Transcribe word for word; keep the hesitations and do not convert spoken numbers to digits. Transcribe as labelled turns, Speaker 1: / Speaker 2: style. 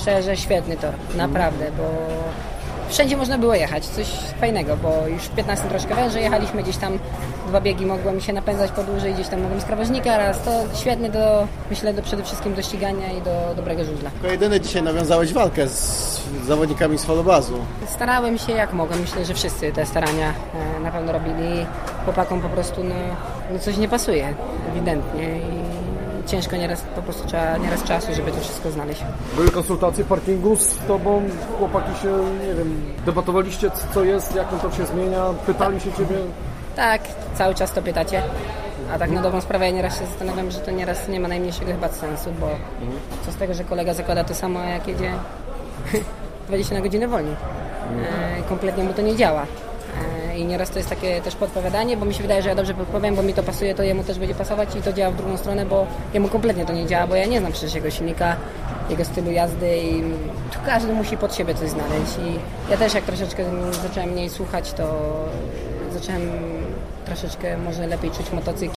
Speaker 1: szczerze, świetny tor, naprawdę, bo wszędzie można było jechać, coś fajnego, bo już w piętnastym troszkę wężej jechaliśmy, gdzieś tam dwa biegi mogłem się napędzać po dłużej, gdzieś tam mogłem z krawężnika raz, to świetny do, myślę, do, przede wszystkim do ścigania i do dobrego żużla.
Speaker 2: Jako jedyny dzisiaj nawiązałeś walkę z zawodnikami z falobazu.
Speaker 1: Starałem się jak mogłem, myślę, że wszyscy te starania e, na pewno robili, chłopakom po prostu no, no coś nie pasuje, ewidentnie i ciężko nieraz, po prostu trzeba nieraz czasu, żeby to wszystko znaleźć.
Speaker 3: Były konsultacje w parkingu z tobą, chłopaki się, nie wiem, debatowaliście co jest, jak to się zmienia, pytali się ciebie?
Speaker 1: Tak, cały czas to pytacie, a tak na dobrą sprawę ja nieraz się zastanawiam, że to nieraz nie ma najmniejszego chyba sensu, bo co z tego, że kolega zakłada to samo, jak jedzie dwadzieścia na godzinę wolniej. E, kompletnie mu to nie działa. I nieraz to jest takie też podpowiadanie, bo mi się wydaje, że ja dobrze podpowiem, bo mi to pasuje, to jemu też będzie pasować i to działa w drugą stronę, bo jemu kompletnie to nie działa, bo ja nie znam przecież jego silnika, jego stylu jazdy i tu każdy musi pod siebie coś znaleźć i ja też jak troszeczkę zacząłem mniej słuchać, to zacząłem troszeczkę może lepiej czuć motocykl.